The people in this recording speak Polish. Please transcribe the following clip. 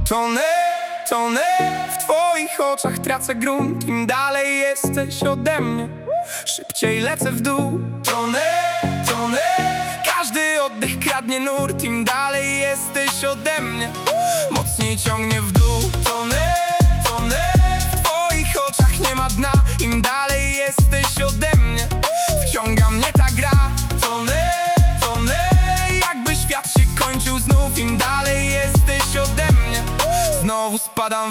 Tonę w twoich oczach, tracę grunt. Im dalej jesteś ode mnie, szybciej lecę w dół. Tonę, każdy oddech kradnie nurt. Im dalej jesteś ode mnie, mocniej ciągnie w dół. Tonę, w twoich oczach nie ma dna. Im dalej jesteś ode mnie, wciąga mnie ta gra. Tonę, jakby świat się kończył znów. Im dalej jesteś ode mnie, znowu spadam